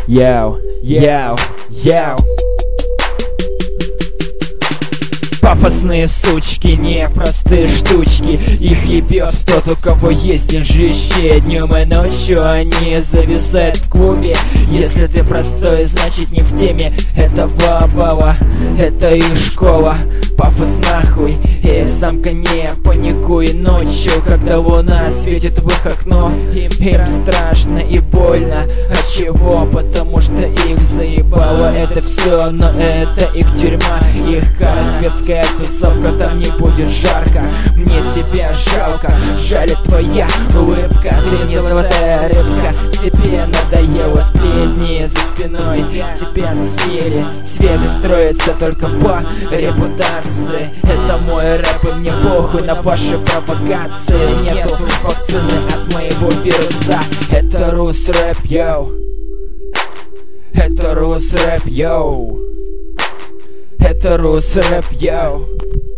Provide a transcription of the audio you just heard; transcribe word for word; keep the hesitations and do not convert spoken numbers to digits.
Яу, яу, яу. Пафосные сучки, не простые штучки. Их ебёт тот, у кого есть деньжище. Днем и ночью они зависают в клубе. Если ты простой, значит не в теме. Это баба, это их школа. Пафос нахуй, и самка не паникуй ночью, когда луна светит в их окно. Им, им страшно и больно. От чего? Потому что их заебало это все, но это их тюрьма. Их кара светская тусовка, там не будет жарко. Мне тебя жалко, жаль твоя улыбка. Ты не золотая рыбка, тебе надоело сплетни за спиной. Тебя съели, связи строятся только по репутации. Это мой рэп и мне похуй на ваши провокации. Нету вакцины от моего вируса. Это рус рэп, йоу. Это рус рэп, йоу. Это рус рэп, йоу.